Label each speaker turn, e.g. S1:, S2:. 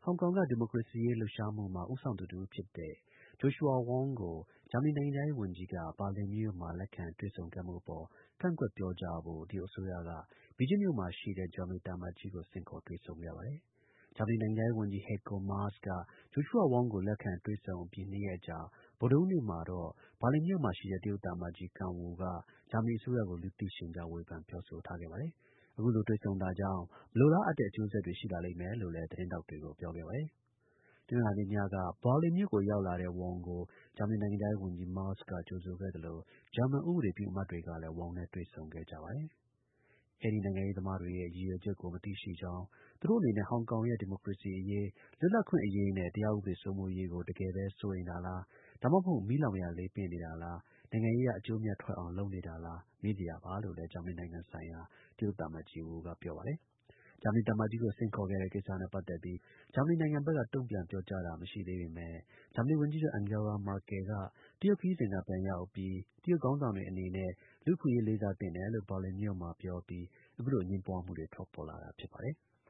S1: ဟောင်ကောင်က ဒီမိုကရေစီရေးလှုပ်ရှားမှုမှာ ဦးဆောင်သူတစ်ဦးဖြစ်တဲ့ Joshua Wong ကို ဂျာမနီနိုင်ငံခြားရေးဝန်ကြီးက ဘာလင်မြို့မှာ လက်ခံတွေ့ဆုံခဲ့မှုအပေါ် ကန့်ကွက်ပြောကြားဖို့ တရုတ်အစိုးရက ဘေဂျင်းမြို့မှာရှိတဲ့ ဂျာမနီသံအမတ်ကြီးကို ဆင့်ခေါ်တွေ့ဆုံခဲ့ပါတယ်။ ဂျာမနီနိုင်ငံခြားရေးဝန်ကြီး Heiko Maas က Joshua Wong ကို လက်ခံတွေ့ဆုံအပြီး 2 ရက်အကြာ ဗုဒ္ဓဟူးနေ့မှာတော့ ဘာလင်မြို့မှာရှိတဲ့ တရုတ်သံအမတ်ကြီး Kang Wu က ဂျာမနီအစိုးရကို လူသိရှင်ကြား ဝေဖန်ပြောဆိုထားခဲ့ပါတယ်။ အခုလို တွေ့ဆုံတာကြောင့် မလိုလားအပ်တဲ့ အကျိုးဆက်တွေ ရှိလာလိမ့်မယ်လို့လည်း သတင်းထောက်တွေကို ပြောခဲ့ပါတယ်။ တနင်္လာနေ့ညက ဘာလင်မြို့ကို ရောက်လာတဲ့ Wong ကို ဂျာမနီနိုင်ငံခြားရေးဝန်ကြီး Maas က ကြိုဆိုခဲ့သလို ဂျာမန် ဥပဒေပြုအမတ်တွေကလည်း Wong နဲ့ တွေ့ဆုံခဲ့ကြပါတယ်။ အဲဒီ နိုင်ငံရေးသမားတွေရဲ့ ရည်ရွယ်ချက်ကို မသိရှိကြောင်း၊ သူတို့အနေနဲ့ ဟောင်ကောင်ရဲ့ ဒီမိုကရေစီအရေး၊ လွတ်လပ်ခွင့်အရေးနဲ့ တရားဥပဒေစိုးမိုးရေးကို တကယ်ပဲ စိုးရိမ်တာလား၊ ဒါမှမဟုတ် မီးလောင်ရာလေပင့်နေတာလား၊ နိုင်ငံရေးအရ အကျိုးအမြတ်ထွက်အောင် လုပ်နေတာလား မေးစရာပါလို့လည်း ဂျာမနီနိုင်ငံဆိုင်ရာ တရုတ်သံအမတ်ကြီး Wu က ပြောပါတယ်။ ဂျာမနီသံအမတ်ကြီးကို ဆင့်ခေါ်ခဲ့တဲ့ကိစ္စနဲ့ပတ်သက်ပြီး ဂျာမနီနိုင်ငံဘက်က တုံ့ပြန်ပြောကြားတာ မရှိသေးပေမဲ့ ဂျာမနီဝန်ကြီးချုပ် Angela Merkel က တရုတ်ခရီးစဉ်က ပြန်ရောက်အပြီး တရုတ်ခေါင်းဆောင်တွေအနေနဲ့ လူ့အခွင့်အရေးလေးစားသင့်တယ်လို့ ဘာလင်မြို့မှာ ပြောအပြီး အခုလို အငြင်းပွားမှုတွေ ထွက်ပေါ်လာတာ ဖြစ်ပါတယ်။